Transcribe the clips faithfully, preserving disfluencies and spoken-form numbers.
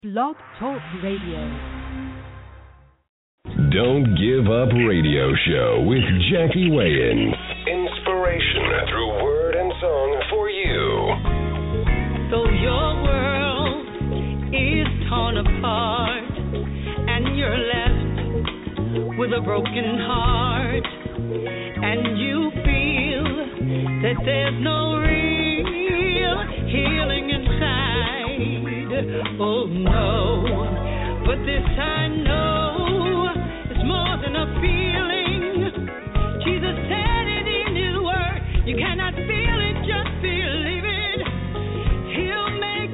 Blog Talk Radio. Don't Give Up Radio Show with Jackie Wayans. Inspiration through word and song for you. So your world is torn apart and you're left with a broken heart, and you feel that there's no real healing inside. Oh no, but this I know it's more than a feeling. Jesus said it in his word. You cannot feel it, just believe it. He'll make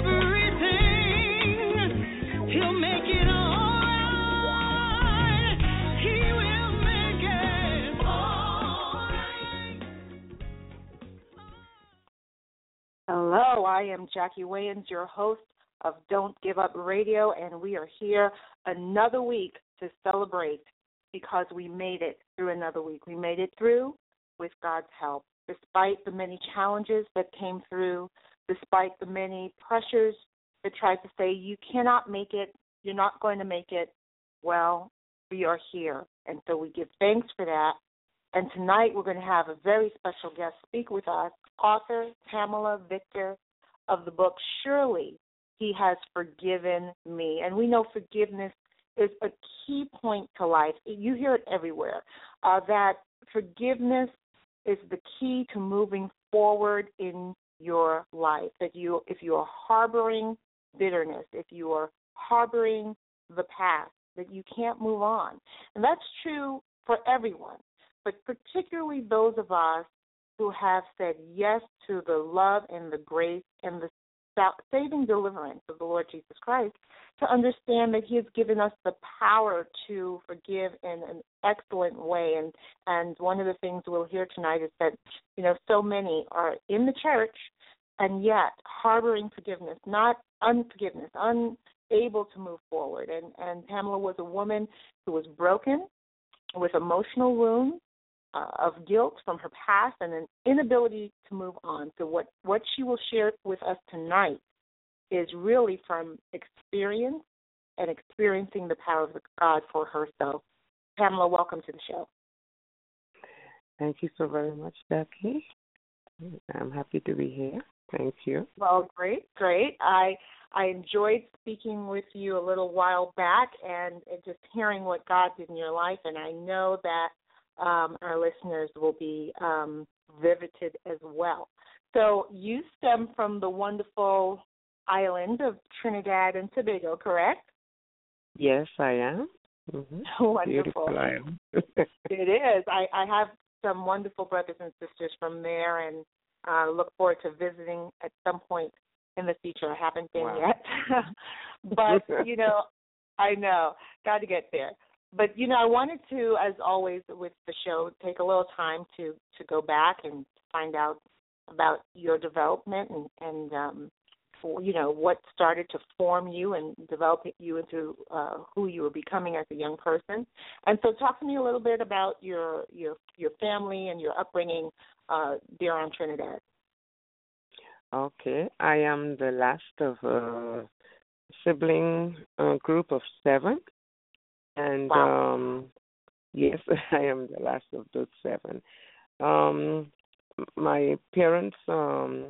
everything. He'll make it all right. He will make it all right. Hello, I am Jackie Wayans, your host of Don't Give Up Radio, and we are here another week to celebrate because we made it through another week. We made it through with God's help, despite the many challenges that came through, despite the many pressures that tried to say, you cannot make it, you're not going to make it. Well, we are here, and so we give thanks for that. And tonight we're going to have a very special guest speak with us, author Pamela Victor of the book Surely He Has Forgiven Me. And we know forgiveness is a key point to life. You hear it everywhere, uh, that forgiveness is the key to moving forward in your life. That you, if you are harboring bitterness, if you are harboring the past, that you can't move on. And that's true for everyone, but particularly those of us who have said yes to the love and the grace and the saving deliverance of the Lord Jesus Christ, to understand that he has given us the power to forgive in an excellent way. And and one of the things we'll hear tonight is that, you know, so many are in the church and yet harboring forgiveness, not unforgiveness, unable to move forward. And, and Pamela was a woman who was broken with emotional wounds, Uh, of guilt from her past and an inability to move on. So what, what she will share with us tonight is really from experience and experiencing the power of God for herself. Pamela, welcome to the show. Thank you so very much, Jackie. I'm happy to be here. Thank you. Well, great, great. I I enjoyed speaking with you a little while back and, and just hearing what God did in your life, and I know that Um, our listeners will be um, riveted as well. So you stem from the wonderful island of Trinidad and Tobago, correct? Yes, I am. Mm-hmm. Wonderful. Beautiful island. It is. I, I have some wonderful brothers and sisters from there, and uh, look forward to visiting at some point in the future. I haven't been Wow. yet. But, you know, I know. Got to get there. But, you know, I wanted to, as always with the show, take a little time to, to go back and find out about your development and, and um, for, you know, what started to form you and develop you into uh, who you were becoming as a young person. And so talk to me a little bit about your your, your family and your upbringing uh, there on Trinidad. Okay. I am the last of a sibling uh, group of seven. And, wow. um, yes, I am the last of those seven. Um, my parents um,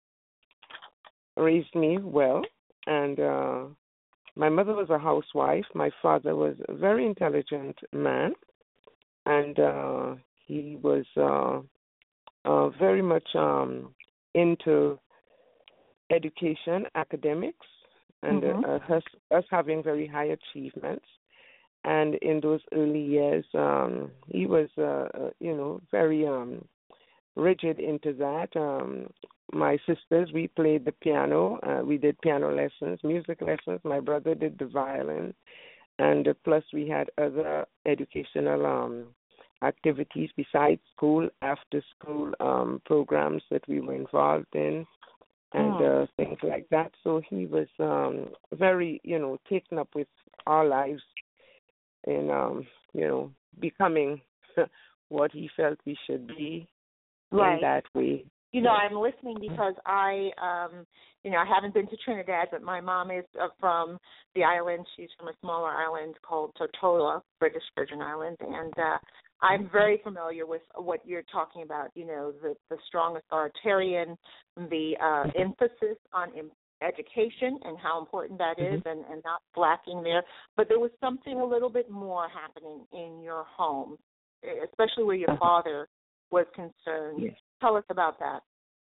raised me well, and uh, my mother was a housewife. My father was a very intelligent man, and uh, he was uh, uh, very much um, into education, academics, and Mm-hmm. uh, us, us having very high achievements. And in those early years, um, he was, uh, uh, you know, very um, rigid into that. Um, my sisters, we played the piano. Uh, we did piano lessons, music lessons. My brother did the violin. And uh, plus we had other educational um, activities besides school, after school um, programs that we were involved in and Mm. uh, things like that. So he was um, very, you know, taken up with our lives in, um, you know, becoming what he felt we should be Right. in that way. you know, Yes. I'm listening because I, um, you know, I haven't been to Trinidad, but my mom is uh, from the island. She's from a smaller island called Tortola, British Virgin Islands, and uh, I'm very familiar with what you're talking about. You know, the the strong authoritarian, the uh, emphasis on em- education and how important that is, Mm-hmm. and, and not slacking there. But there was something a little bit more happening in your home, especially where your Uh-huh. father was concerned. Yes. Tell us about that.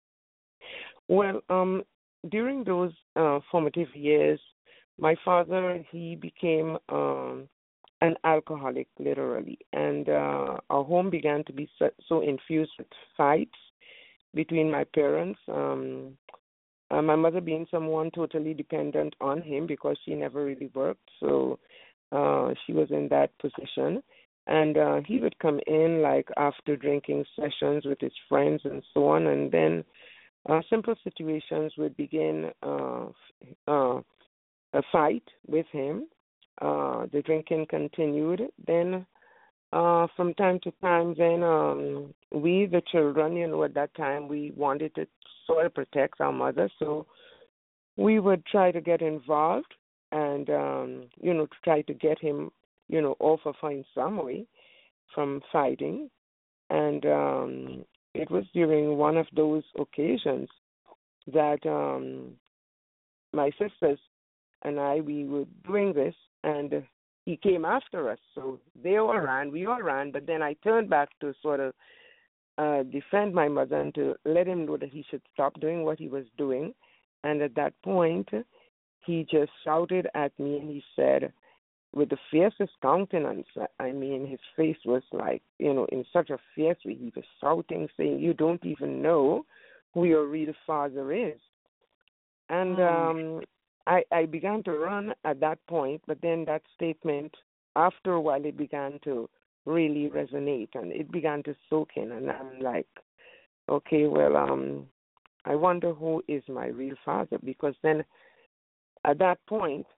Well, um, during those uh, formative years, my father, he became um, an alcoholic, literally, and uh, our home began to be so, so infused with fights between my parents. Um, uh, my mother being someone totally dependent on him because she never really worked, so uh, she was in that position. And uh, he would come in like after drinking sessions with his friends and so on, and then uh, simple situations would begin uh, uh, a fight with him. Uh, the drinking continued. Then, uh, from time to time, then um, we, the children, you know, at that time, we wanted to sort of protect our mother, so we would try to get involved and, um, you know, to try to get him, you know, off of her in some way from fighting. And um, it was during one of those occasions that um, my sisters and I, we were doing this, and he came after us. So they all ran, we all ran, but then I turned back to sort of uh, defend my mother and to let him know that he should stop doing what he was doing. And at that point, he just shouted at me and he said, with the fiercest countenance, I mean, his face was like, you know, in such a fierce way, he was shouting, saying, you don't even know who your real father is. And um, I, I began to run at that point, but then that statement, after a while, it began to really resonate, and it began to soak in, and I'm like, okay, well, um, I wonder who is my real father, because then at that point,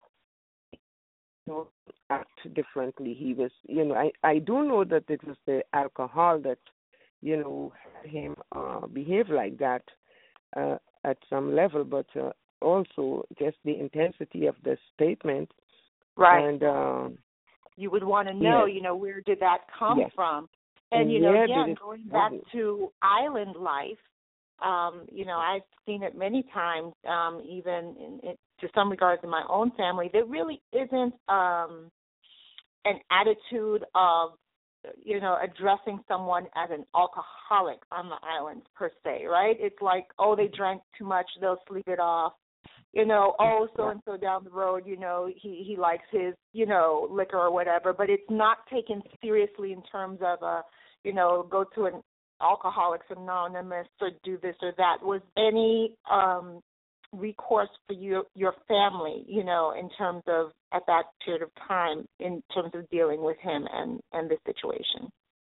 know, act differently. He was, you know, I, I do know that it was the alcohol that, you know, had him uh, behave like that uh, at some level, but uh, also just the intensity of the statement. Right. And uh, you would want to know, yes. you know, where did that come yes. from? And, you know, yeah, again, it, going back to island life, um, you know, I've seen it many times, um, even in, in, to some regards in my own family. There really isn't um, an attitude of, you know, addressing someone as an alcoholic on the islands per se, right? It's like, oh, they drank too much, they'll sleep it off. You know, oh, so-and-so down the road, you know, he, he likes his, you know, liquor or whatever, but it's not taken seriously in terms of, a, you know, go to an Alcoholics Anonymous or do this or that. Was any um, recourse for you, your family, you know, in terms of, at that period of time, in terms of dealing with him and, and this situation?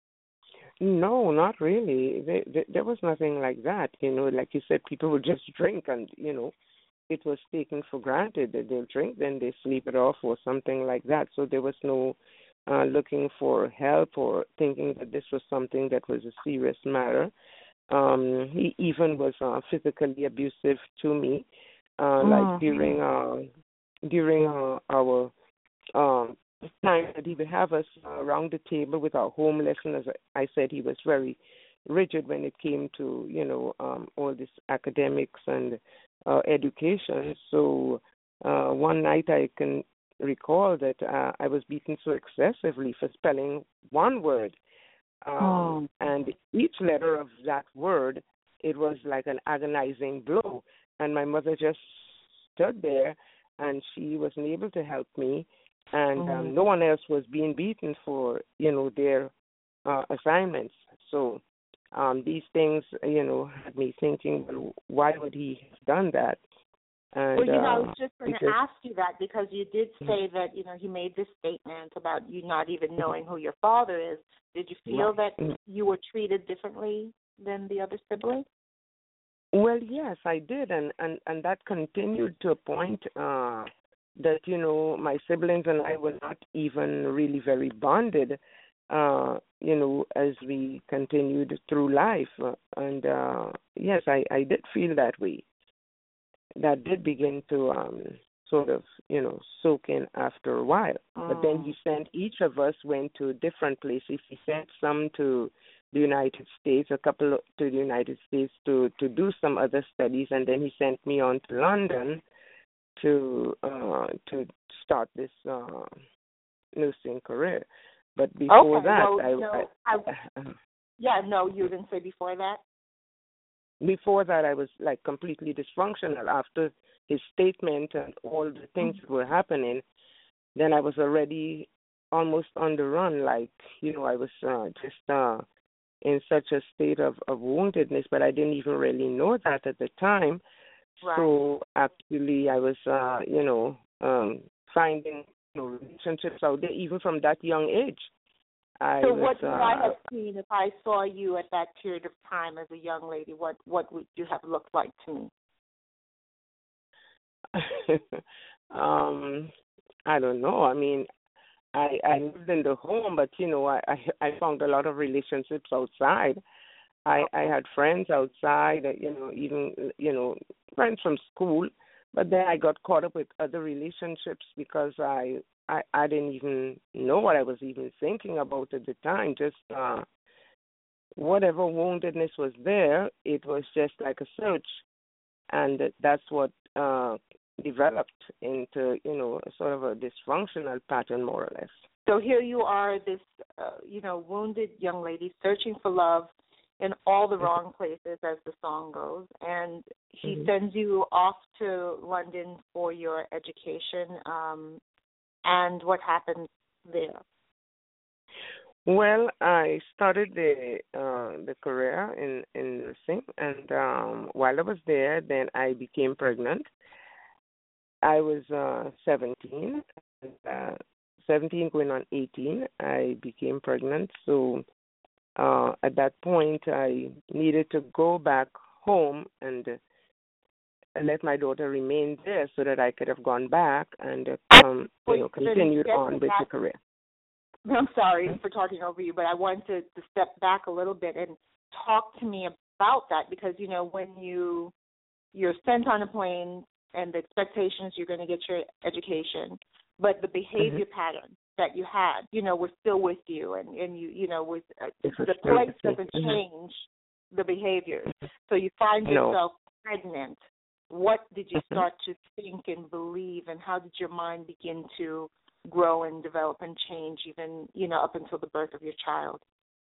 No, not really. There, there, there was nothing like that. You know, like you said, people would just drink and, you know, it was taken for granted that they'll drink, then they sleep it off or something like that. So there was no uh, looking for help or thinking that this was something that was a serious matter. Um, he even was uh, physically abusive to me, uh, mm. like during uh, during uh, our um, time that he would have us around the table with our home lesson. As I said, he was very rigid when it came to, you know, um, all this academics and uh, education. So uh, one night I can recall that uh, I was beaten so excessively for spelling one word. Um, oh. And each letter of that word, it was like an agonizing blow. And my mother just stood there, and she wasn't able to help me. And um, mm. no one else was being beaten for, you know, their uh, assignments. So um, these things, you know, had me thinking, well, why would he have done that? And, well, you know, uh, I was just going to ask you that because you did say mm-hmm. that, you know, he made this statement about you not even knowing who your father is. Did you feel that you were treated differently than the other siblings? Well, yes, I did, and, and, and that continued to a point uh, that, you know, my siblings and I were not even really very bonded uh, you know, as we continued through life. Uh, and uh, yes, I, I did feel that way. That did begin to um, sort of, you know, soak in after a while. Mm. But then he sent, each of us went to different places. He sent some to the United States, a couple to the United States to, to do some other studies, and then he sent me on to London to uh, to start this uh, nursing career. But before okay, that, well, I, no, I, I, yeah, no, you didn't say before that. Before that, I was like completely dysfunctional. After his statement and all the things Mm-hmm. that were happening, then I was already almost on the run. Like, you know, I was uh, just uh, in such a state of, of woundedness, but I didn't even really know that at the time. Right. So actually, I was, uh, you know, um, finding you know, relationships out there, even from that young age. I so was, what would uh, I have seen if I saw you at that period of time as a young lady? What what would you have looked like to me? um, I don't know. I mean, I I lived in the home, but you know, I I, I found a lot of relationships outside. I I had friends outside, uh, you know, even you know, friends from school. But then I got caught up with other relationships because I I I didn't even know what I was even thinking about at the time. Just uh, whatever woundedness was there, it was just like a search, and that's what uh, developed into you know sort of a dysfunctional pattern, more or less. So here you are, this uh, you know wounded young lady searching for love in all the wrong places, as the song goes, and he mm-hmm. sends you off to London for your education. Um, and what happened there? Well, I started the uh, the career in in nursing, and um, while I was there, then I became pregnant. I was uh, seventeen, uh, seventeen going on eighteen. I became pregnant, so uh, at that point, I needed to go back home and uh, let my daughter remain there, so that I could have gone back and uh, um, you know continued on with the career. I'm sorry for talking over you, but I wanted to, to step back a little bit and talk to me about that, because, you know, when you, you're sent on a plane and the expectation is you're going to get your education, but the behavior mm-hmm. pattern that you had, you know, was still with you, and, and you, you know, with uh, the place doesn't mm-hmm. change the behaviors. So you find yourself no. pregnant. What did you start mm-hmm. to think and believe, and how did your mind begin to grow and develop and change, even, you know, up until the birth of your child?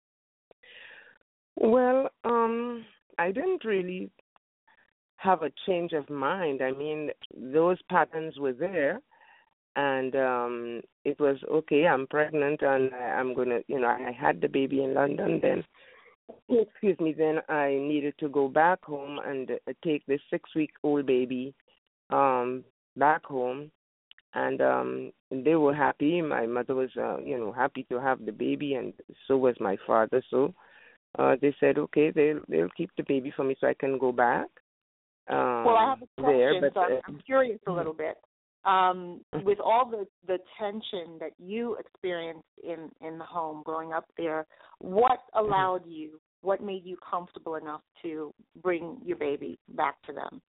Well, um, I didn't really have a change of mind. I mean, those patterns were there, and um, it was, okay, I'm pregnant, and I'm going to, you know, I had the baby in London then. Excuse me, then I needed to go back home and uh, take this six-week-old baby um, back home. And um, they were happy. My mother was, uh, you know, happy to have the baby, and so was my father. So uh, they said, okay, they'll they'll keep the baby for me so I can go back. Um, well, I have a question, there, but, so I'm, I'm curious a little bit. Um, with all the, the tension that you experienced in, in the home growing up there, what allowed you, what made you comfortable enough to bring your baby back to them?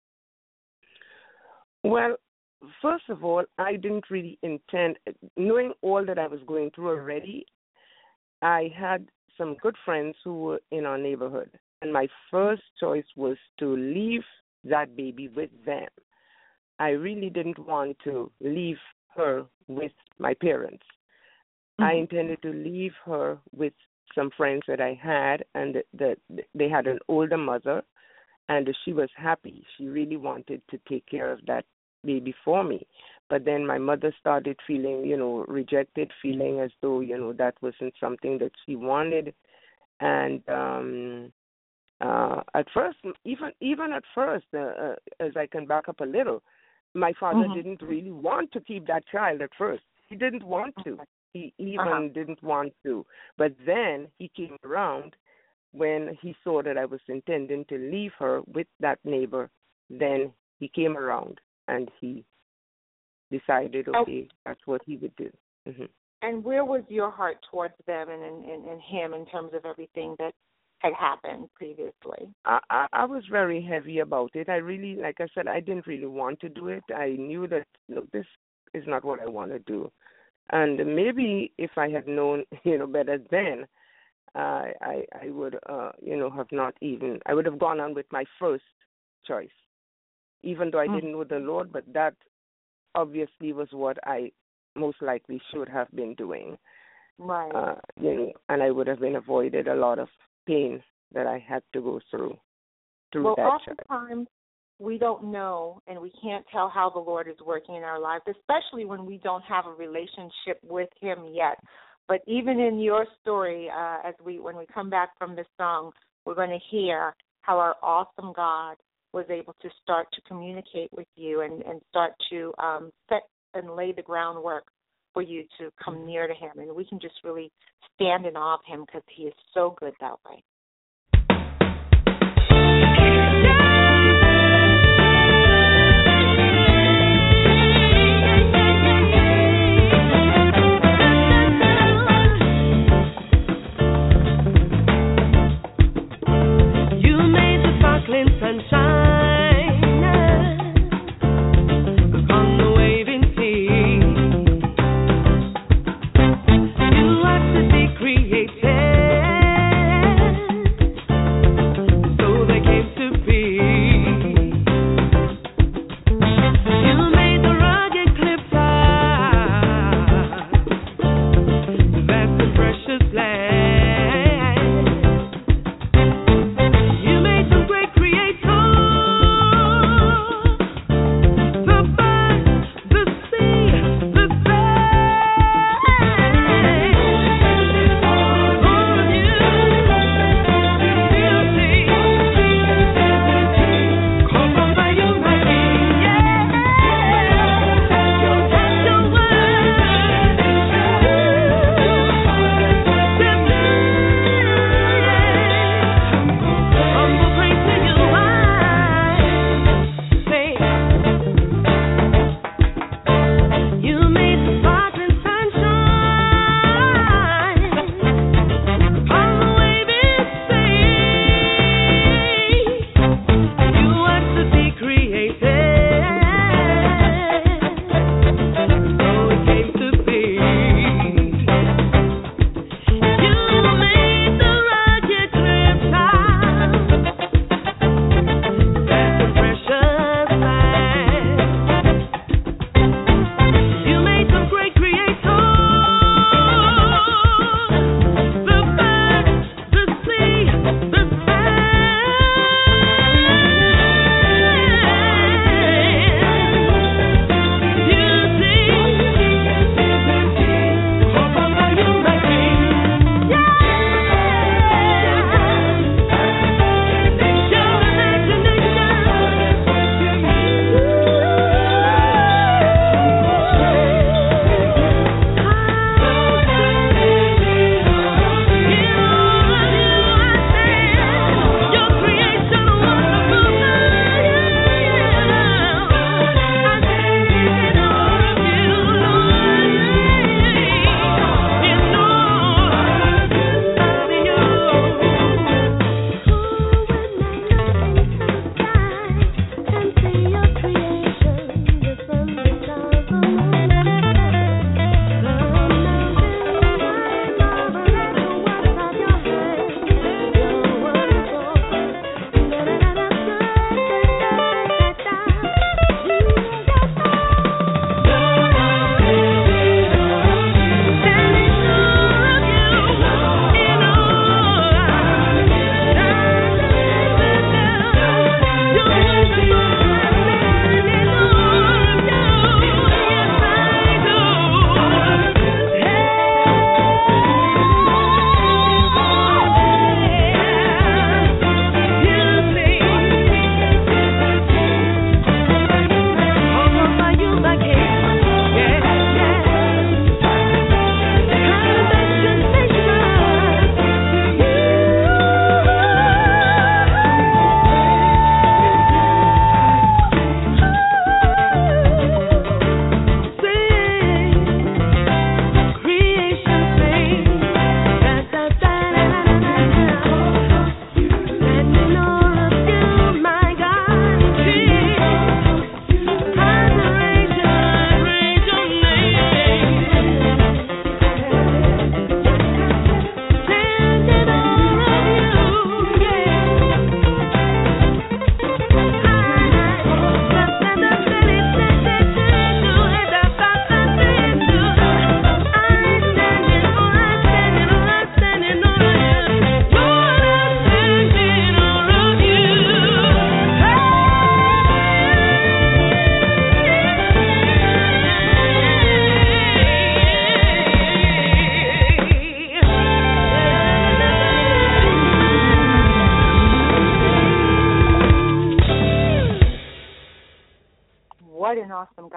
Well, first of all, I didn't really intend, knowing all that I was going through already, I had some good friends who were in our neighborhood, and my first choice was to leave that baby with them. I really didn't want to leave her with my parents. Mm-hmm. I intended to leave her with some friends that I had, and that they had an older mother, and she was happy. She really wanted to take care of that baby for me. But then my mother started feeling, you know, rejected, feeling as though, you know, that wasn't something that she wanted. And um, uh, at first, even even at first, uh, uh, as I can back up a little, my father mm-hmm. didn't really want to keep that child at first. He didn't want to. He even uh-huh. didn't want to. But then he came around when he saw that I was intending to leave her with that neighbor. Then he came around and he decided, okay, oh. that's what he would do. Mm-hmm. And where was your heart towards them and, and, and him in terms of everything that had happened previously? I, I, I was very heavy about it. I really, like I said, I didn't really want to do it. I knew that, look, this is not what I want to do. And maybe if I had known, you know, better then, uh, I I would, uh, you know, have not even, I would have gone on with my first choice, even though I mm. didn't know the Lord, but that obviously was what I most likely should have been doing. Right. Uh, you know, and I would have been avoided a lot of pain that I had to go through through well, that. Well, oftentimes we don't know and we can't tell how the Lord is working in our lives, especially when we don't have a relationship with him yet. But even in your story, uh, as we when we come back from this song, we're going to hear how our awesome God was able to start to communicate with you and, and start to um, set and lay the groundwork for you to come near to him. And we can just really stand in awe of him because he is so good that way. You made the sparkling sunshine created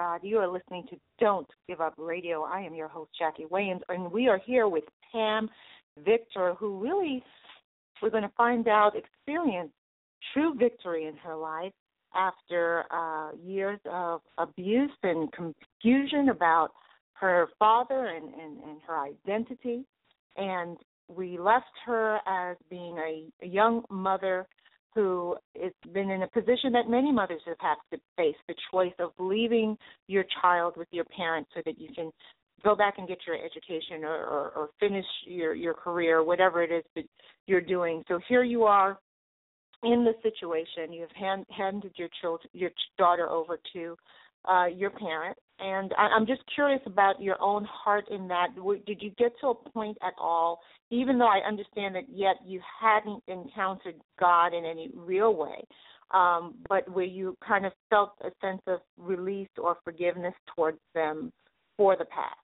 God. You are listening to Don't Give Up Radio. I am your host, Jackie Wayans, and we are here with Pam Victor, who really, we're going to find out, experienced true victory in her life after uh, years of abuse and confusion about her father and, and, and her identity. And we left her as being a, a young mother who has been in a position that many mothers have had to face, the choice of leaving your child with your parents so that you can go back and get your education or, or, or finish your, your career, whatever it is that you're doing. So here you are in the situation. You've hand, handed your child, your daughter over to uh, your parent. And I, I'm just curious about your own heart in that. Did you get to a point at all, even though I understand that yet you hadn't encountered God in any real way, um, but where you kind of felt a sense of release or forgiveness towards them for the past?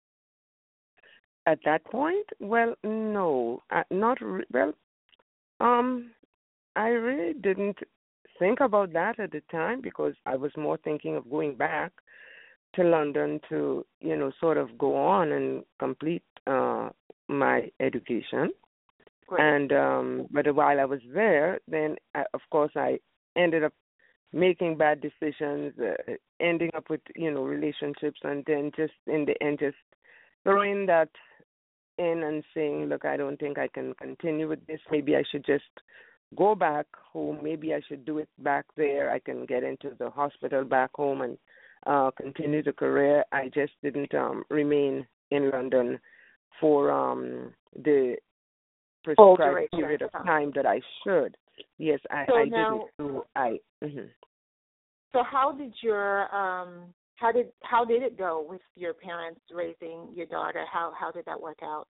At that point, well, no, uh, not re- well. Um, I really didn't think about that at the time because I was more thinking of going back to London to, you know, sort of go on and complete uh, my education. Right. And um, but while I was there, then I, of course I ended up making bad decisions, uh, ending up with, you know, relationships, and then just in the end just throwing that in and saying, look, I don't think I can continue with this. Maybe I should just go back home. Maybe I should do it back there. I can get into the hospital back home and uh, continue the career. I just didn't um, remain in London for um, the prescribed period of time that I should. Yes, I, so I now, didn't. So I. Mm-hmm. So how did your um, how did how did it go with your parents raising your daughter? How how did that work out?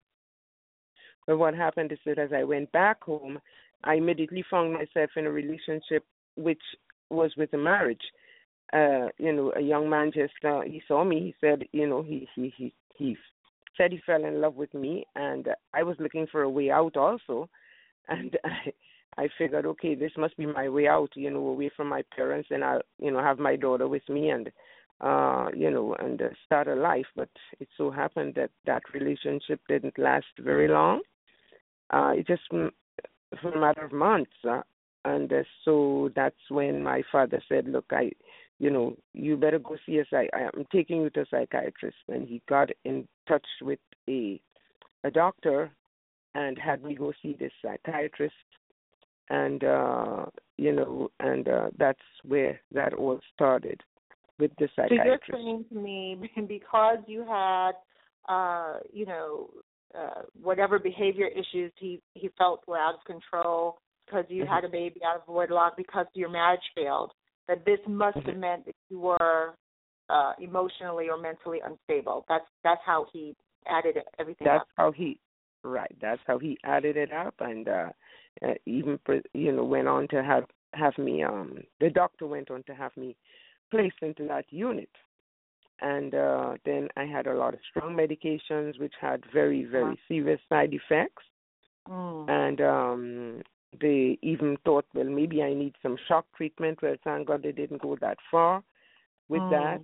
But what happened is that as I went back home, I immediately found myself in a relationship which was with a marriage. Uh, you know, a young man just uh, he saw me. He said, you know, he he he he said he fell in love with me, and I was looking for a way out also, and I. I figured, okay, this must be my way out, you know, away from my parents, and I'll, you know, have my daughter with me and, uh, you know, and uh, start a life. But it so happened that that relationship didn't last very long. Uh, it just mm, for a matter of months. Uh, and uh, so that's when my father said, look, I, you know, you better go see a psych- I'm taking you to a psychiatrist. And he got in touch with a a doctor and had me go see this psychiatrist. And, uh, you know, and uh, that's where that all started with the psychiatrist. So you're saying to me, because you had, uh, you know, uh, whatever behavior issues he, he felt were out of control because you mm-hmm. had a baby out of wedlock because your marriage failed, that this must mm-hmm. have meant that you were uh, emotionally or mentally unstable. That's that's how he added everything that's up. That's how he, right, that's how he added it up, and uh, Uh, even, you know, went on to have, have me, um, the doctor went on to have me placed into that unit. And uh, then I had a lot of strong medications, which had very, very severe side effects. Mm. And um, they even thought, well, maybe I need some shock treatment. Well, thank God they didn't go that far with mm. that.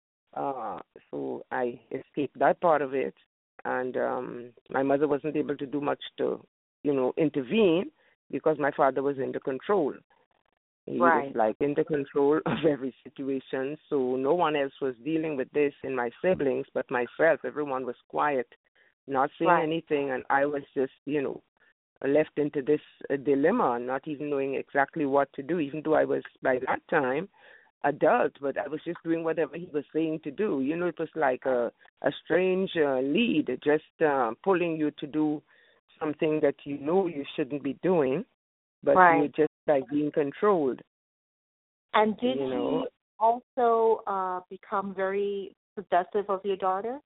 Uh, so I escaped that part of it. And um, my mother wasn't able to do much to, you know, intervene, because my father was in the control. He right. was like in the control of every situation. So no one else was dealing with this in my siblings but myself. Everyone was quiet, not saying right. anything, and I was just, you know, left into this uh, dilemma, not even knowing exactly what to do, even though I was, by that time, adult, but I was just doing whatever he was saying to do. You know, it was like a, a strange uh, lead, just uh, pulling you to do something that you know you shouldn't be doing, but right. you're just like being controlled. And did you know? he also uh, become very possessive of your daughter?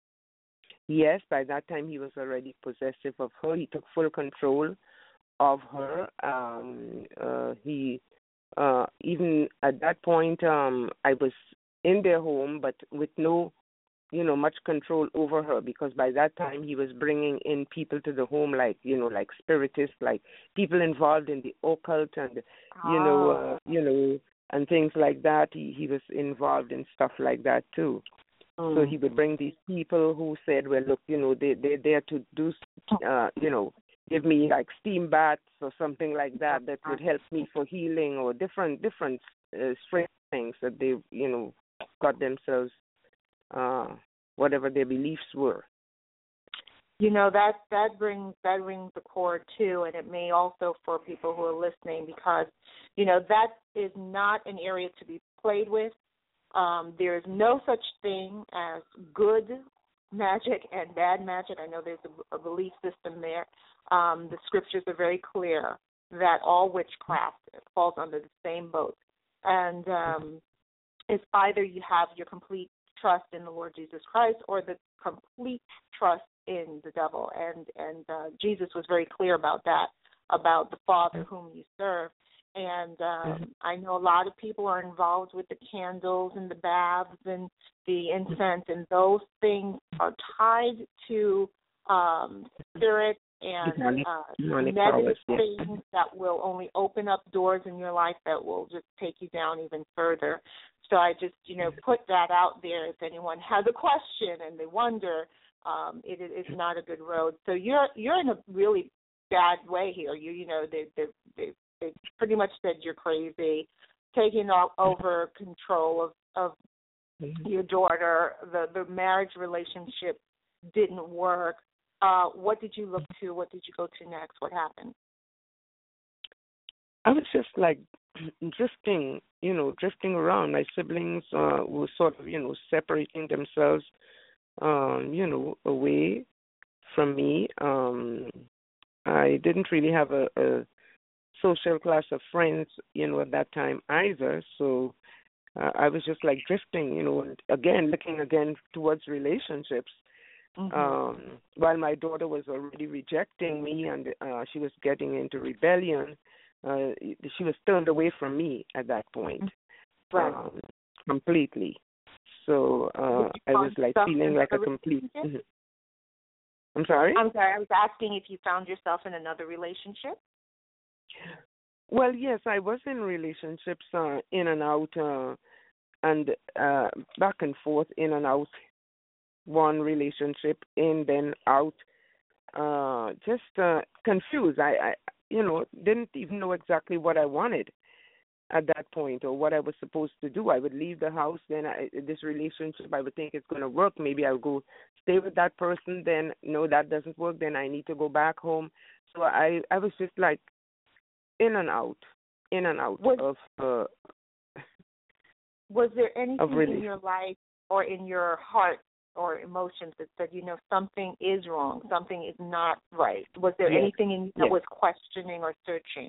Yes, by that time he was already possessive of her. He took full control of her. Um, uh, he uh, even at that point, um, I was in their home, but with no you know, much control over her, because by that time he was bringing in people to the home, like, you know, like spiritists, like people involved in the occult, and, you oh. know, uh, you know, and things like that. He he was involved in stuff like that too. Mm. So he would bring these people who said, well, look, you know, they they're there to do, uh, you know, give me like steam baths or something like that that would help me for healing, or different different uh, strange things that they, you know, got themselves, uh, whatever their beliefs were. You know, that that brings that rings a chord too, and it may also for people who are listening, because, you know, that is not an area to be played with. Um, there is no such thing as good magic and bad magic. I know there's a, a belief system there. Um, the scriptures are very clear that all witchcraft falls under the same boat, and um, it's either you have your complete trust in the Lord Jesus Christ or the complete trust in the devil, and and uh, Jesus was very clear about that, about the Father whom you serve. And um, I know a lot of people are involved with the candles and the baths and the incense, and those things are tied to um, spirit and uh, negative things that will only open up doors in your life that will just take you down even further. So I just, you know, put that out there if anyone has a question and they wonder. Um, it is not a good road. So you're you're in a really bad way here. You you know they they they, they pretty much said you're crazy, taking over control of of mm-hmm. your daughter. The the marriage relationship didn't work. Uh, what did you look to? What did you go to next? What happened? I was just like drifting, you know, drifting around. My siblings uh, were sort of, you know, separating themselves. Um, you know, away from me. Um, I didn't really have a, a social class of friends, you know, at that time either. So uh, I was just like drifting, you know, and again, looking again towards relationships. Mm-hmm. Um, while my daughter was already rejecting me and uh, she was getting into rebellion, uh, she was turned away from me at that point, right. um, completely. So uh, I was like feeling like a complete. Mm-hmm. I'm sorry? I'm sorry. I was asking if you found yourself in another relationship. Well, yes, I was in relationships, uh, in and out, uh, and uh, back and forth, in and out. One relationship in, then out. Uh, just uh, confused. I, I, you know, didn't even know exactly what I wanted at that point, or what I was supposed to do. I would leave the house, then I, this relationship, I would think it's going to work. Maybe I'll go stay with that person, then no, that doesn't work, then I need to go back home. So I, I was just like in and out, in and out was, of uh, Was there anything in your life or in your heart or emotions that said, you know, something is wrong, something is not right? Was there yes. anything in you that yes. was questioning or searching?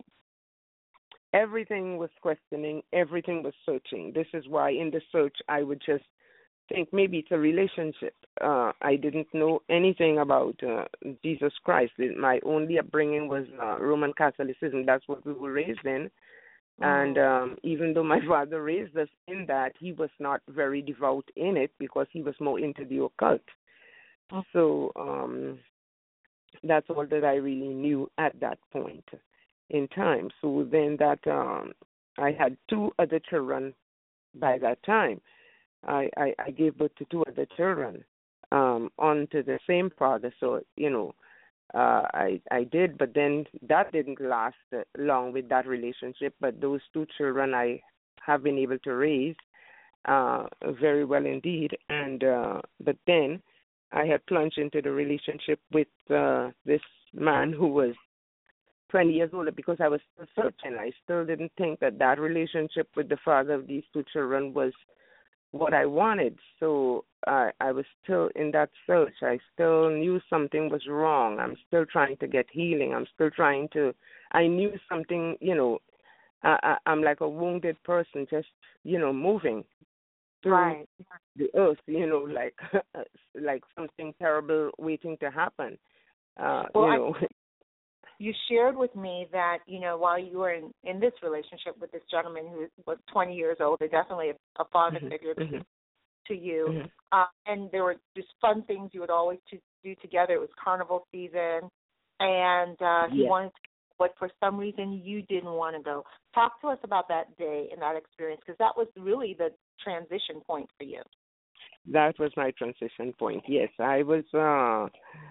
Everything was questioning. Everything was searching. This is why in the search I would just think maybe it's a relationship. Uh, I didn't know anything about uh, Jesus Christ. My only upbringing was uh, Roman Catholicism. That's what we were raised in. Mm. And um, even though my father raised us in that, he was not very devout in it because he was more into the occult. Mm. So um, that's all that I really knew at that point in time. So then that um, I had two other children by that time. I, I, I gave birth to two other children um, onto the same father. So, you know, uh, I I did, but then that didn't last long with that relationship. But those two children I have been able to raise uh, very well indeed. And uh, but then I had plunged into the relationship with uh, this man who was twenty years older because I was still searching. I still didn't think that that relationship with the father of these two children was what I wanted. So I, I was still in that search. I still knew something was wrong. I'm still trying to get healing. I'm still trying to, I knew something, you know, I, I, I'm like a wounded person just, you know, moving through right. the earth, you know, like like something terrible waiting to happen, uh, well, you know. I- You shared with me that, you know, while you were in, in this relationship with this gentleman who was twenty years old, definitely a, a father mm-hmm. figure to, mm-hmm. to you, mm-hmm. uh, and there were just fun things you would always to do together. It was carnival season, and uh, he yes. wanted to but for some reason you didn't want to go. Talk to us about that day and that experience, because that was really the transition point for you. That was my transition point. Yes, I was uh,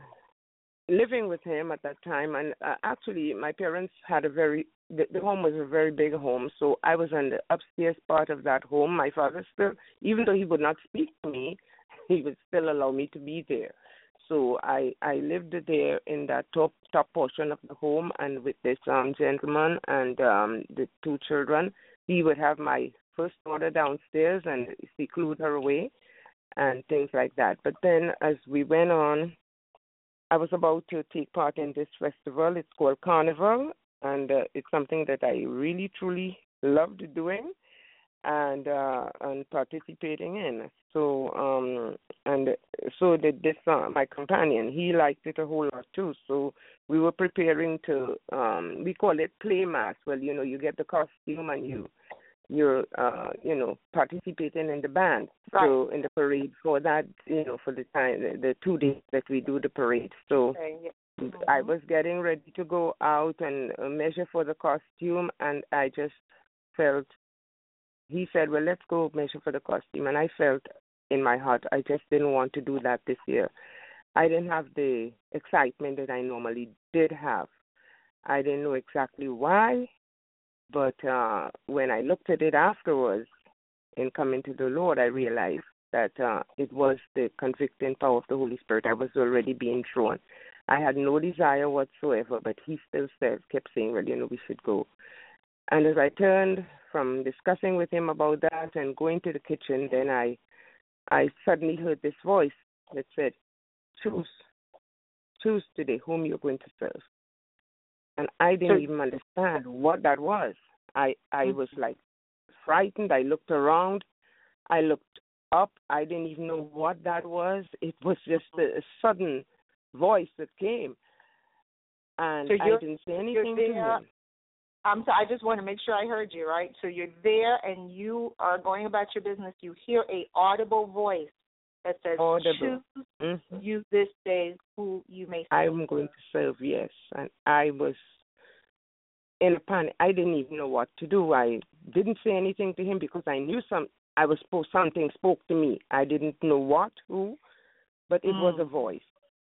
living with him at that time, and uh, actually my parents had a very, the, the home was a very big home, so I was on the upstairs part of that home. My father still, even though he would not speak to me, he would still allow me to be there. So I, I lived there in that top top portion of the home, and with this um, gentleman and um, the two children. He would have my first daughter downstairs and seclude her away and things like that. But then as we went on, I was about to take part in this festival. It's called Carnival, and uh, it's something that I really, truly loved doing and uh, and participating in. So um, and so did this uh, my companion. He liked it a whole lot too. So we were preparing to um, we call it play mass. Well, you know, you get the costume and you you're uh, you know participating in the band. Right. So in the parade for that, you know, for the time the, the two days that we do the parade. So okay, yeah. mm-hmm. I was getting ready to go out and uh, measure for the costume, and I just felt. He said, well, let's go measure for the costume. And I felt in my heart I just didn't want to do that this year. I didn't have the excitement that I normally did have. I didn't know exactly why, but uh, when I looked at it afterwards in coming to the Lord, I realized that uh, it was the convicting power of the Holy Spirit. I was already being drawn. I had no desire whatsoever, but he still said, kept saying, well, you know, we should go. And as I turned from discussing with him about that and going to the kitchen, then I I suddenly heard this voice that said, choose, choose today whom you're going to serve. And I didn't even understand what that was. I, I was like frightened. I looked around. I looked up. I didn't even know what that was. It was just a, a sudden voice that came. And so I didn't say anything to him. Um, so I just want to make sure I heard you, right? So you're there and you are going about your business. You hear a audible voice that says, audible. Choose mm-hmm. you this day who you may serve. I'm going to serve, yes. And I was in a panic. I didn't even know what to do. I didn't say anything to him because I knew some. I was supposed something spoke to me. I didn't know what, who, but it mm. was a voice.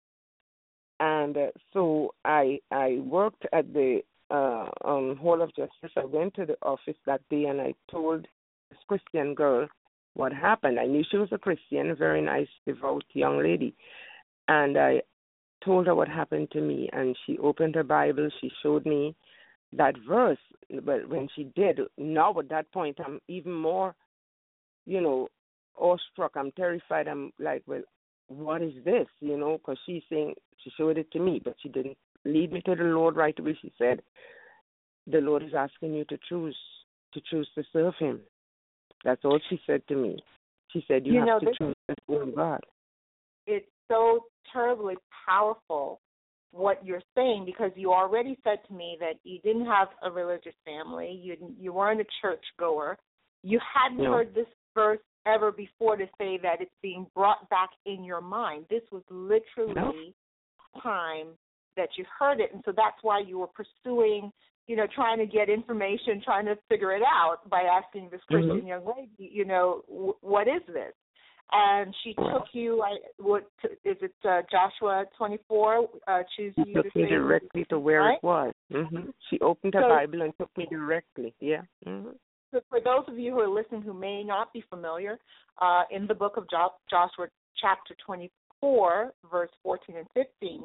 And uh, so I I worked at the Uh, um, Hall of Justice. I went to the office that day and I told this Christian girl what happened. I knew she was a Christian, a very nice, devout young lady. And I told her what happened to me. And she opened her Bible. She showed me that verse. But when she did, now at that point, I'm even more, you know, awestruck. I'm terrified. I'm like, well, what is this? You know, because she's saying, she showed it to me, but she didn't lead me to the Lord right away. She said, the Lord is asking you to choose, to choose to serve him. That's all she said to me. She said, you, you have know, to this, choose to serve God. It's so terribly powerful what you're saying, because you already said to me that you didn't have a religious family. You you weren't a church goer. You hadn't no. heard this verse ever before to say that it's being brought back in your mind. This was literally no. time that you heard it, and so that's why you were pursuing, you know, trying to get information, trying to figure it out by asking this Christian mm-hmm. young lady, you know, w- what is this? And she wow. took you, I, what is it, uh, Joshua twenty-four, uh, choose you took to me say, directly to where right? it was. Mm-hmm. She opened her so, Bible and took me directly, yeah. Mm-hmm. So for those of you who are listening who may not be familiar, uh, in the book of jo- Joshua, chapter twenty-four, verse fourteen and fifteen,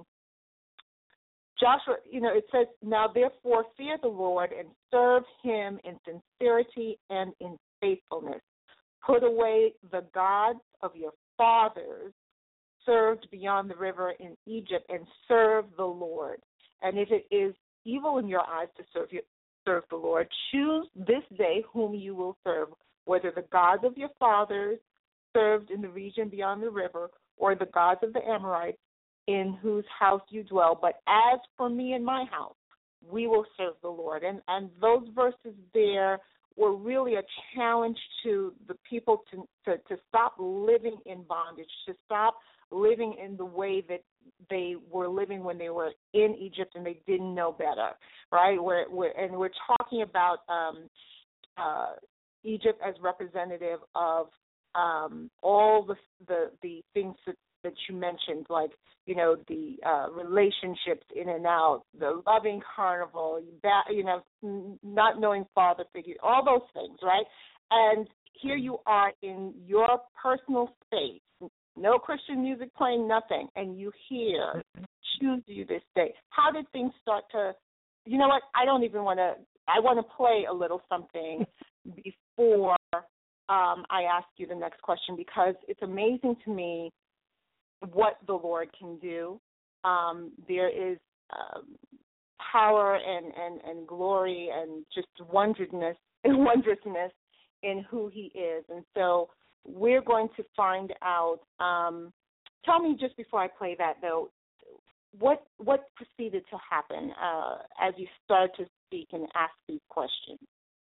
Joshua, you know, it says, now therefore fear the Lord and serve him in sincerity and in faithfulness. Put away the gods of your fathers served beyond the river in Egypt and serve the Lord. And if it is evil in your eyes to serve you, serve the Lord, choose this day whom you will serve, whether the gods of your fathers served in the region beyond the river or the gods of the Amorites, in whose house you dwell. But as for me and my house, we will serve the Lord. And and those verses there were really a challenge to the people to, to, to stop living in bondage, to stop living in the way that they were living when they were in Egypt and they didn't know better, right? We're, we're, and we're talking about um, uh, Egypt as representative of um, all the, the the things that, that you mentioned, like, you know, the uh, relationships in and out, the loving carnival, that, you know, not knowing father figure, all those things, right? And here you are in your personal space, no Christian music playing, nothing, and you hear, choose you this day. How did things start to, you know what, I don't even want to, I want to play a little something before um, I ask you the next question, because it's amazing to me what the Lord can do. Um, there is um, power and, and, and glory and just wondrousness, wondrousness in who he is. And so we're going to find out. Um, tell me just before I play that, though, what what proceeded to happen uh, as you started to speak and ask these questions?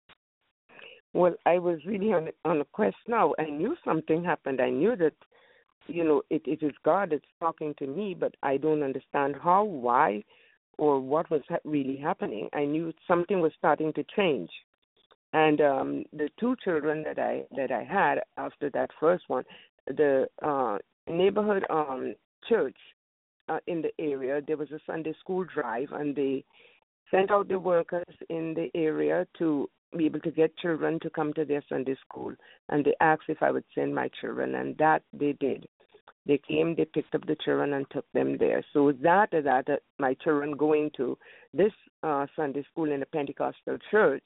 Well, I was really on, on a quest now. I knew something happened. I knew that, you know, it, it is God that's talking to me, but I don't understand how, why, or what was ha- really happening. I knew something was starting to change. And um, the two children that I that I had after that first one, the uh, neighborhood um, church uh, in the area, there was a Sunday school drive, and they sent out the workers in the area to be able to get children to come to their Sunday school. And they asked if I would send my children, and that they did. They came, they picked up the children and took them there. So that that uh, my children going to this uh, Sunday school in a Pentecostal church,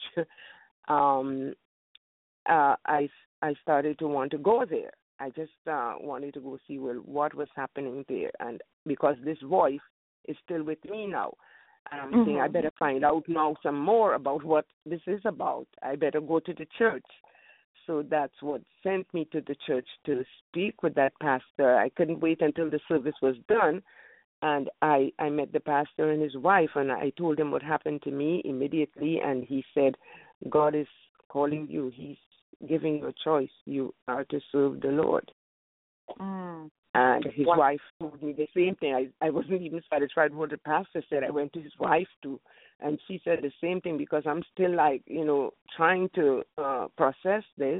um, uh, I, I started to want to go there. I just uh, wanted to go see, well, what was happening there. And because this voice is still with me now, I'm mm-hmm. saying I better find out now some more about what this is about. I better go to the church. So that's what sent me to the church, to speak with that pastor. I couldn't wait until the service was done, and I, I met the pastor and his wife, and I told him what happened to me immediately, and he said, God is calling you. He's giving you a choice. You are to serve the Lord. Mm. And his wow. wife told me the same thing. I, I wasn't even satisfied with what the pastor said. I went to his wife too, and she said the same thing, because I'm still like, you know, trying to uh, process this.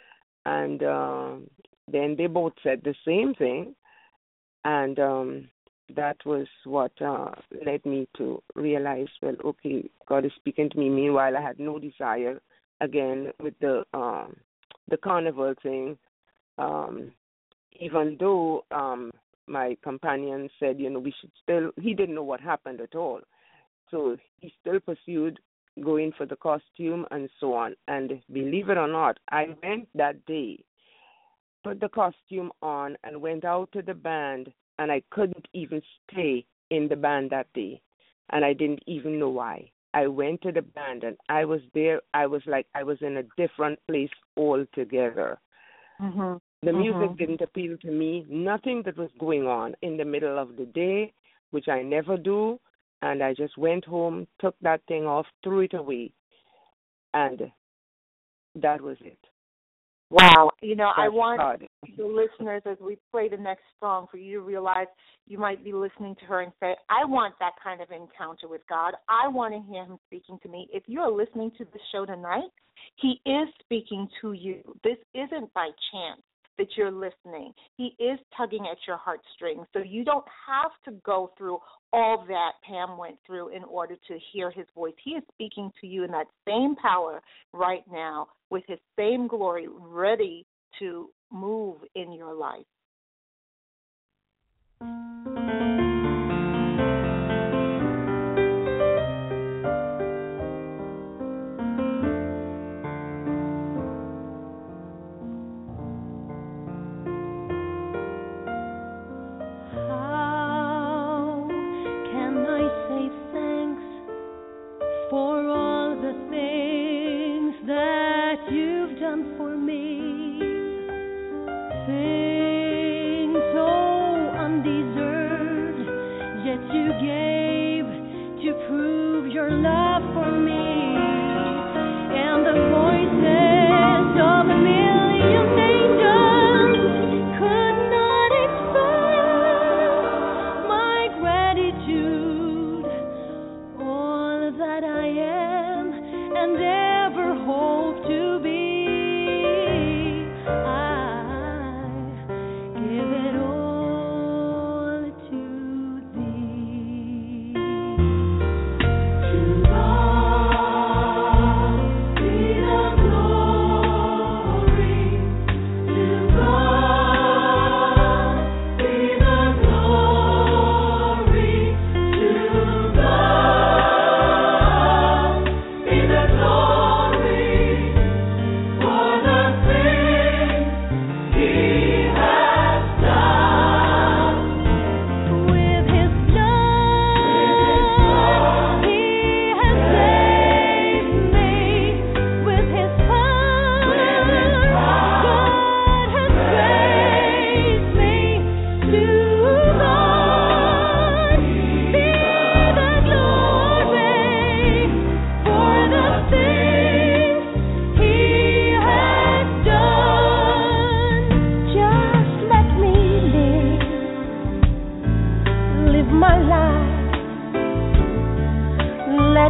And uh, then they both said the same thing, and um, that was what uh, led me to realize, well, okay, God is speaking to me. Meanwhile, I had no desire, again, with the um, the carnival thing. Um, even though um, my companion said, you know, we should still, he didn't know what happened at all. So he still pursued going for the costume and so on. And believe it or not, I went that day, put the costume on, and went out to the band, and I couldn't even stay in the band that day. And I didn't even know why. I went to the band, and I was there. I was like I was in a different place altogether. Mm-hmm. The music mm-hmm. didn't appeal to me. Nothing that was going on in the middle of the day, which I never do. And I just went home, took that thing off, threw it away. And that was it. Wow. You know, That's I want God. the listeners, as we play the next song, for you to realize you might be listening to her and say, I want that kind of encounter with God. I want to hear him speaking to me. If you're listening to this show tonight, he is speaking to you. This isn't by chance that you're listening. He is tugging at your heartstrings. So you don't have to go through all that Pam went through in order to hear his voice. He is speaking to you in that same power right now, with his same glory, ready to move in your life. You've done for me. Things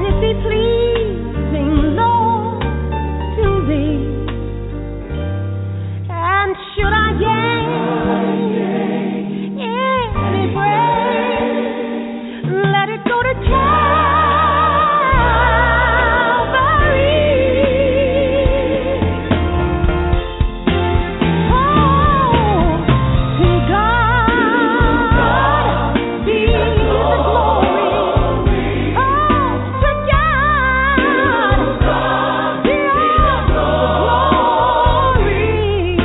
Let it be pleasing, Lord, to thee. And should I gain any praise, let it go to Calvary. Oh, to God be the glory. Oh, to God be all the glory. To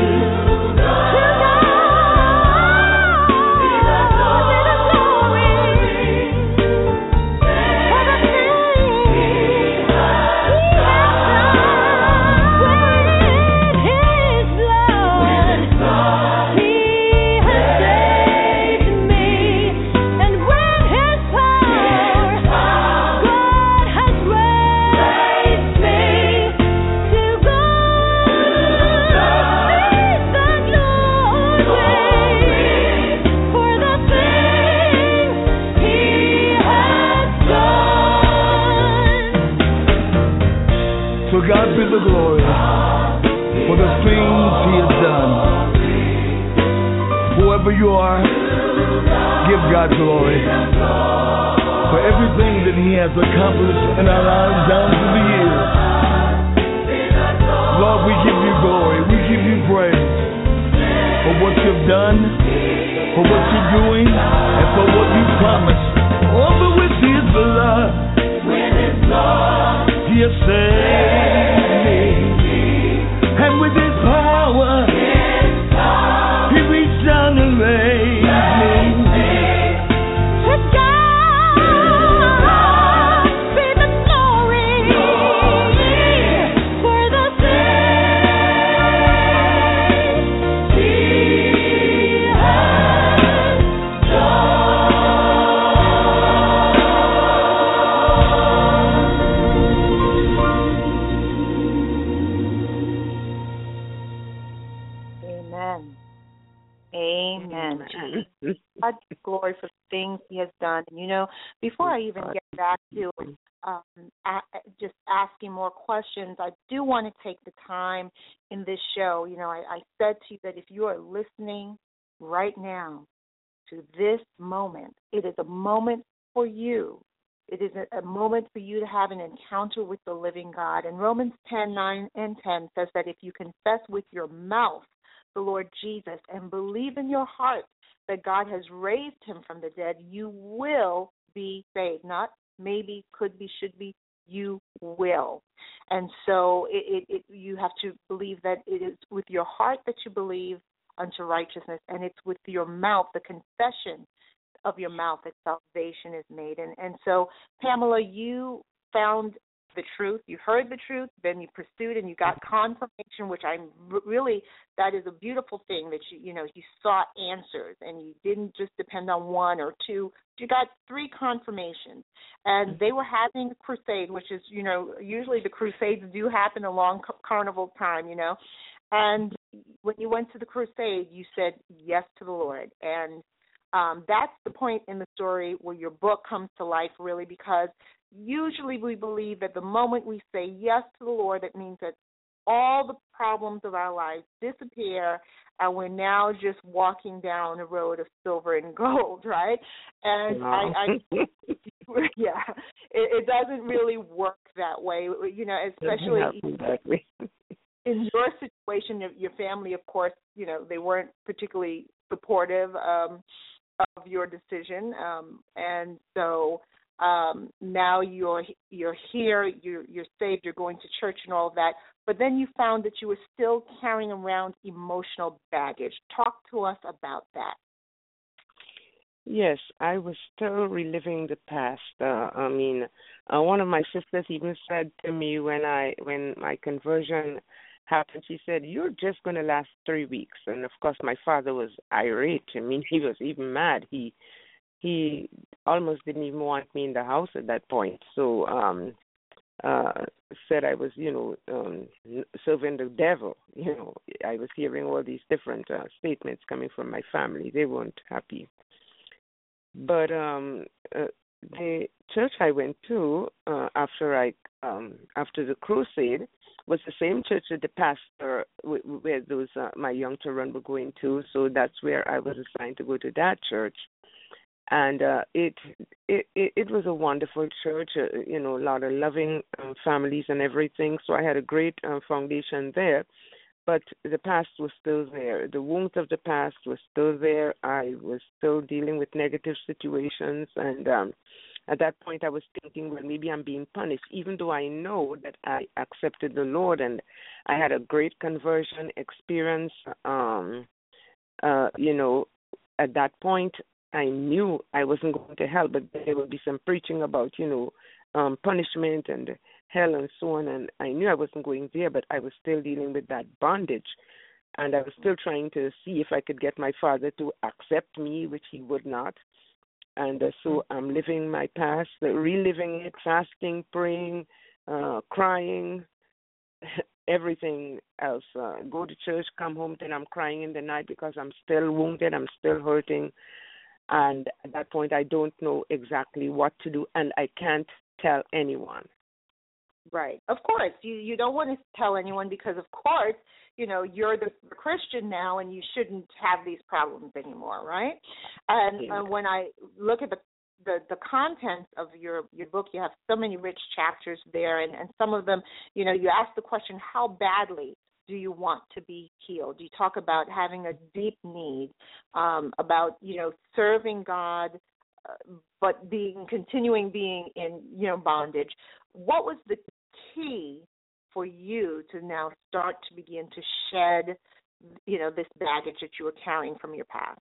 God be the glory for the things He has done. Whoever you are, give God glory for everything that He has accomplished in our lives down through the years. Lord, we give you glory. We give you praise for what you've done, for what you're doing, and for what you promised. All the with His blood, He has saved me, and with His power, He reached down and raised me. To God be the glory for the things He has Amen. Amen. God be glory for the things He has done. And you know, before I even get back to um, a- just asking more questions, I do want to take the time in this show. You know, I, I said to you that if you are listening right now to this moment, it is a moment for you. It is a, a moment for you to have an encounter with the living God. And Romans ten, nine, and ten says that if you confess with your mouth the Lord Jesus and believe in your heart that God has raised Him from the dead, you will be saved. Not maybe, could be, should be, you will. And so it, it, it, you have to believe that it is with your heart that you believe unto righteousness, and it's with your mouth, the confession of your mouth, that salvation is made. And, and so, Pamela, you found the truth, you heard the truth, then you pursued and you got confirmation, which I'm really, that is a beautiful thing that you, you know, you sought answers and you didn't just depend on one or two. You got three confirmations, and they were having a crusade, which is, you know, usually the crusades do happen along carnival time, you know, and when you went to the crusade, you said yes to the Lord, and um, that's the point in the story where your book comes to life, really, because usually we believe that the moment we say yes to the Lord, it means that all the problems of our lives disappear and we're now just walking down a road of silver and gold, right? And wow. I, I yeah, it, it doesn't really work that way, you know, especially exactly. in your situation. Your family, of course, you know, they weren't particularly supportive um, of your decision, um, and so Um, now you're you're here, you're you're saved, you're going to church and all of that, but then you found that you were still carrying around emotional baggage. Talk to us about that. Yes, I was still reliving the past. Uh, I mean, uh, one of my sisters even said to me when I when my conversion happened, she said, "You're just going to last three weeks." And of course, my father was irate. I mean, he was even mad. He He almost didn't even want me in the house at that point. So um, uh, said I was, you know, um, serving the devil. You know, I was hearing all these different uh, statements coming from my family. They weren't happy. But um, uh, the church I went to uh, after I um, after the crusade was the same church that the pastor w- where those uh, my young children were going to. So that's where I was assigned to go to that church, and uh, it, it it it was a wonderful church. Uh, you know, a lot of loving um, families and everything. So I had a great uh, foundation there. But the past was still there. The wounds of the past were still there. I was still dealing with negative situations. And um, at that point, I was thinking, well, maybe I'm being punished, even though I know that I accepted the Lord and I had a great conversion experience. Um, uh, you know, at that point, I knew I wasn't going to hell, but there would be some preaching about, you know, um, punishment and hell and so on, and I knew I wasn't going there, but I was still dealing with that bondage, and I was still trying to see if I could get my father to accept me, which he would not, and uh, so I'm living my past, uh, reliving it, fasting, praying, uh, crying, everything else. Uh, go to church, come home, then I'm crying in the night because I'm still wounded, I'm still hurting, and at that point I don't know exactly what to do, and I can't tell anyone. Right. Of course. You you don't want to tell anyone because, of course, you know, you're the Christian now and you shouldn't have these problems anymore, right? And Yeah. uh, when I look at the, the, the contents of your, your book, you have so many rich chapters there, and, and some of them, you know, you ask the question, how badly do you want to be healed? You talk about having a deep need, um, about, you know, serving God, uh, but being continuing being in, you know, bondage. What was the key for you to now start to begin to shed, you know, this baggage that you were carrying from your past?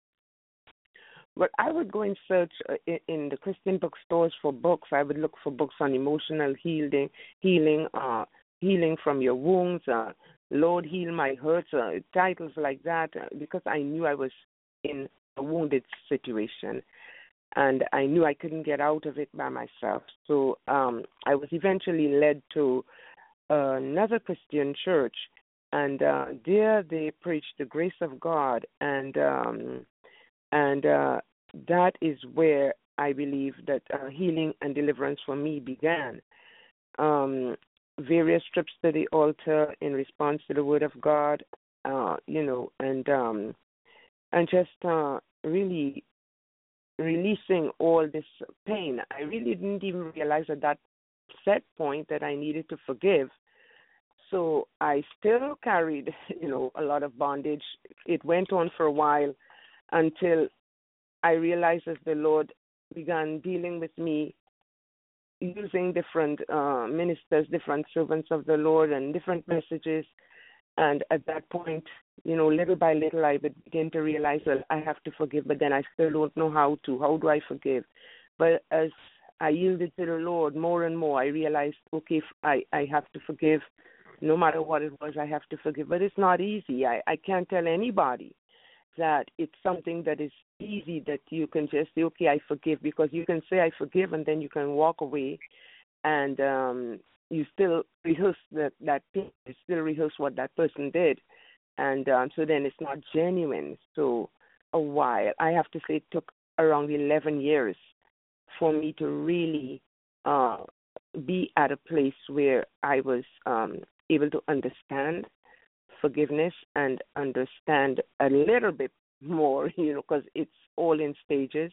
But I would go and search uh, in, in the Christian bookstores for books. I would look for books on emotional healing, healing, uh, healing from your wounds, uh, Lord, heal my hurts, uh, titles like that, uh, because I knew I was in a wounded situation. And I knew I couldn't get out of it by myself. So um, I was eventually led to uh, another Christian church, and uh, there they preached the grace of God, and um, and uh, that is where I believe that uh, healing and deliverance for me began. Um, various trips to the altar in response to the Word of God, uh, you know, and um, and just uh, really releasing all this pain. I really didn't even realize at that set point that I needed to forgive. So I still carried, you know, a lot of bondage. It went on for a while until I realized as the Lord began dealing with me using different uh, ministers, different servants of the Lord and different messages. And at that point, you know, little by little, I would begin to realize, well, I have to forgive, but then I still don't know how to. How do I forgive? But as I yielded to the Lord more and more, I realized, okay, I, I have to forgive. No matter what it was, I have to forgive. But it's not easy. I, I can't tell anybody that it's something that is easy, that you can just say, okay, I forgive, because you can say I forgive and then you can walk away and um, you still rehearse that, that thing, you still rehearse what that person did. And um, so then it's not genuine. So a while, I have to say it took around eleven years for me to really uh, be at a place where I was um, able to understand forgiveness and understand a little bit more, you know, because it's all in stages,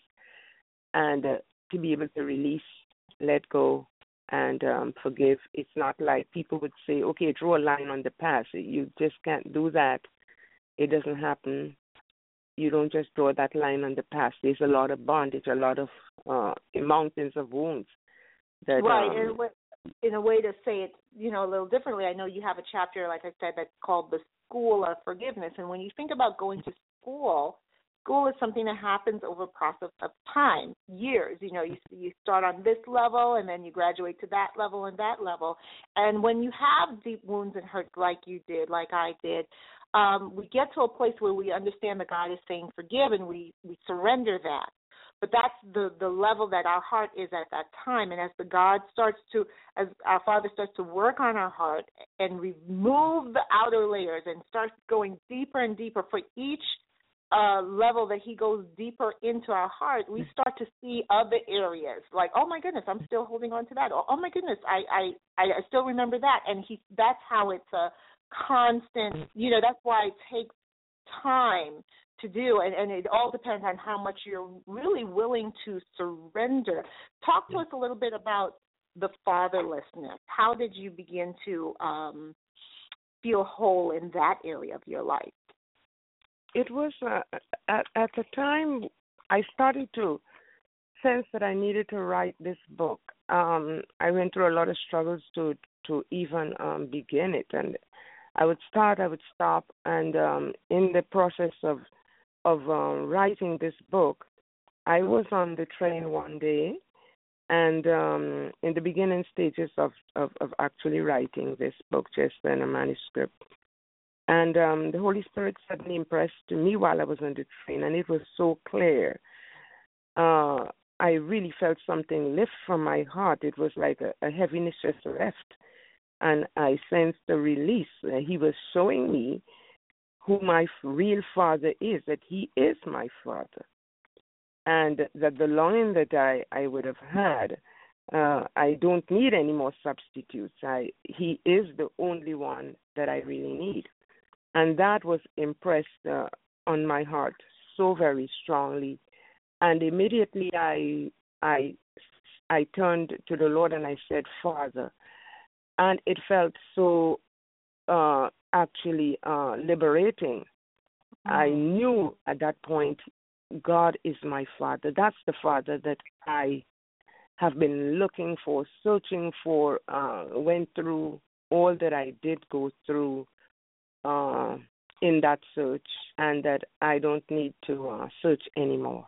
and uh, to be able to release, let go, and um, forgive. It's not like people would say, okay, draw a line on the past. You just can't do that. It doesn't happen. You don't just draw that line on the past. There's a lot of bondage, a lot of uh, mountains of wounds. That, right, um, and what, in a way to say it, you know, a little differently, I know you have a chapter, like I said, that's called The School of Forgiveness. And when you think about going to school, school is something that happens over a process of time, years. You know, you you start on this level and then you graduate to that level and that level. And when you have deep wounds and hurt like you did, like I did, um, we get to a place where we understand that God is saying forgive, and we, we surrender that. But that's the, the level that our heart is at that time. And as the God starts to, as our Father starts to work on our heart and remove the outer layers and starts going deeper and deeper for each uh, level that he goes deeper into our heart, we start to see other areas like, oh my goodness, I'm still holding on to that. Oh, oh my goodness, I, I, I still remember that. And he, that's how it's a constant, you know, that's why it takes time to do. And, and it all depends on how much you're really willing to surrender. Talk to us a little bit about the fatherlessness. How did you begin to um, feel whole in that area of your life? It was uh, at, at the time I started to sense that I needed to write this book. Um, I went through a lot of struggles to to even um, begin it, and I would start, I would stop, and um, in the process of of uh, writing this book, I was on the train one day, and um, in the beginning stages of, of, of actually writing this book, just in a manuscript. And um, the Holy Spirit suddenly impressed to me while I was on the train, and it was so clear. Uh, I really felt something lift from my heart. It was like a, a heaviness just left, and I sensed the release. Uh, he was showing me who my real father is, that he is my father, and that the longing that I, I would have had, uh, I don't need any more substitutes. I, he is the only one that I really need. And that was impressed uh, on my heart so very strongly. And immediately I, I, I turned to the Lord and I said, Father. And it felt so uh, actually uh, liberating. Mm-hmm. I knew at that point, God is my Father. That's the Father that I have been looking for, searching for, uh, went through all that I did go through uh, in that search, and that I don't need to uh, search anymore.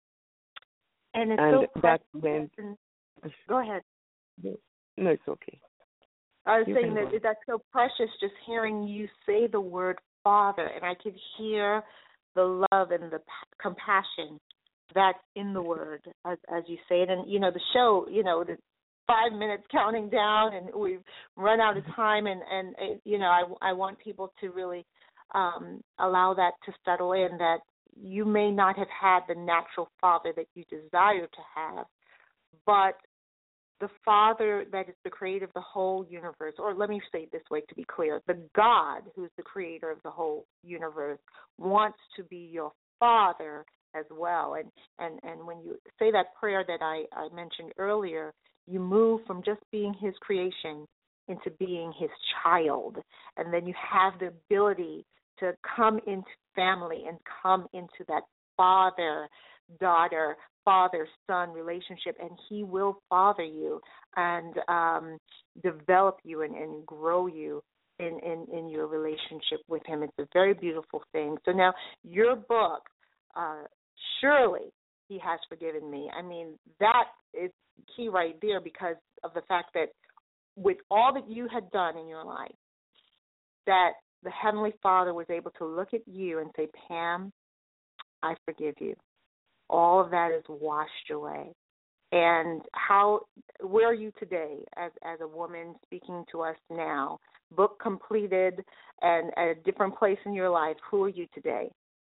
And it's and so that's when. Go ahead. No, it's okay. I was You saying that that's so precious, just hearing you say the word Father, and I could hear the love and the p- compassion that's in the word, as, as you say it. And, you know, the show, you know, the five minutes counting down, and we've run out of time, and, and it, you know, I, I want people to really um, allow that to settle in, that you may not have had the natural father that you desire to have, but the Father that is the creator of the whole universe, or let me say it this way to be clear, the God who's the creator of the whole universe wants to be your Father as well. And, and, and when you say that prayer that I, I mentioned earlier, you move from just being his creation into being his child. And then you have the ability to come into family and come into that father-daughter, father-son relationship, and he will father you and um, develop you and, and grow you in, in, in your relationship with him. It's a very beautiful thing. So now your book, uh, Surely He Has Forgiven Me, I mean, that is key right there because of the fact that with all that you had done in your life, that the Heavenly Father was able to look at you and say, Pam, I forgive you. All of that is washed away. And how, where are you today as, as a woman speaking to us now? Book completed and at a different place in your life. Who are you today?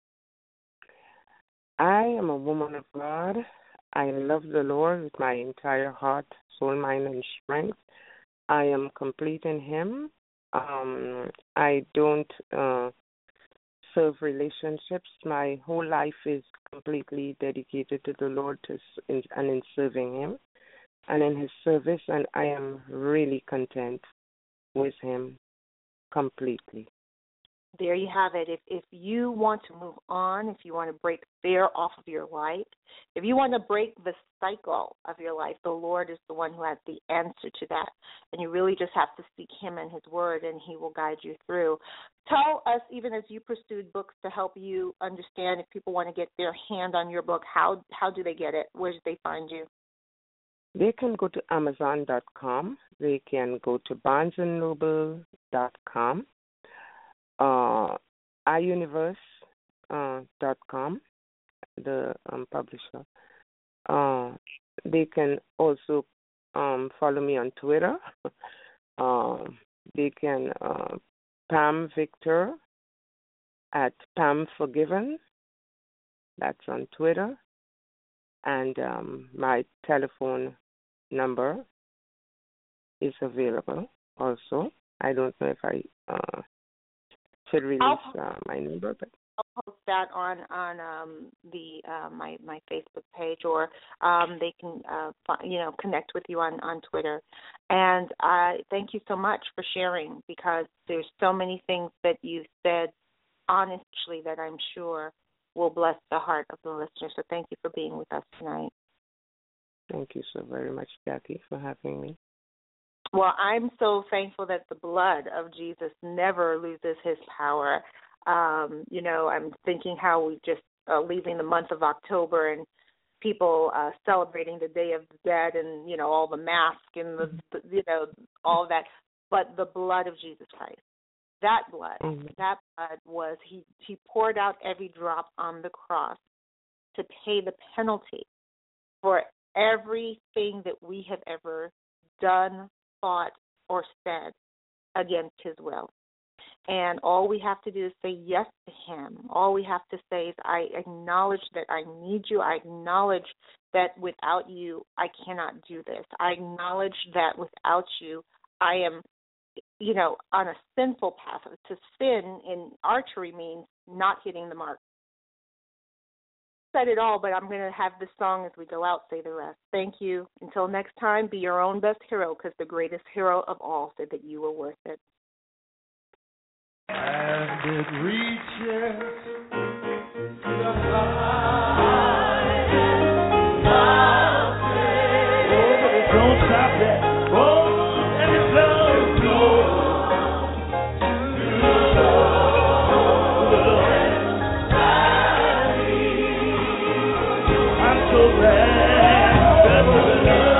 I am a woman of God. I love the Lord with my entire heart, soul, mind, and strength. I am complete in him. Um, I don't uh, serve relationships. My whole life is completely dedicated to the Lord to, in, and in serving him and in his service, and I am really content with him completely. There you have it. If if you want to move on, if you want to break fear off of your life, if you want to break the cycle of your life, the Lord is the one who has the answer to that. And you really just have to seek him and his word, and he will guide you through. Tell us, even as you pursued books to help you understand, if people want to get their hand on your book, how how do they get it? Where do they find you? They can go to Amazon dot com. They can go to Barnes and Noble dot com. Uh, i universe dot com, uh, the um, publisher. Uh, they can also um, follow me on Twitter. uh, they can uh, Pam Victor at Pam Forgiven That's on Twitter. And um, my telephone number is available also. I don't know if I uh, should release uh, my number, but I'll post that on on um, the uh, my my Facebook page, or um, they can uh, fi- you know connect with you on, on Twitter. And I thank you so much for sharing, because there's so many things that you've said honestly that I'm sure will bless the heart of the listener. So thank you for being with us tonight. Thank you so very much, Jackie, for having me. Well, I'm so thankful that the blood of Jesus never loses his power. Um, you know, I'm thinking how we just uh, leaving the month of October and people uh, celebrating the Day of the Dead and, you know, all the masks and, the, the you know, all of that. But the blood of Jesus Christ, that blood, mm-hmm. that blood was, he, he poured out every drop on the cross to pay the penalty for everything that we have ever done, thought, or said against his will. And all we have to do is say yes to him. All we have to say is, I acknowledge that I need you. I acknowledge that without you, I cannot do this. I acknowledge that without you, I am, you know, on a sinful path. To sin in archery means not hitting the mark. Said it all, but I'm going to have this song as we go out say the rest. Thank you. Until next time, be your own best hero, because the greatest hero of all said that you were worth it. And it reaches the highest mountain. Oh, but it don't stop there. Oh, and it flows to the Lord. I'm so glad that the Lord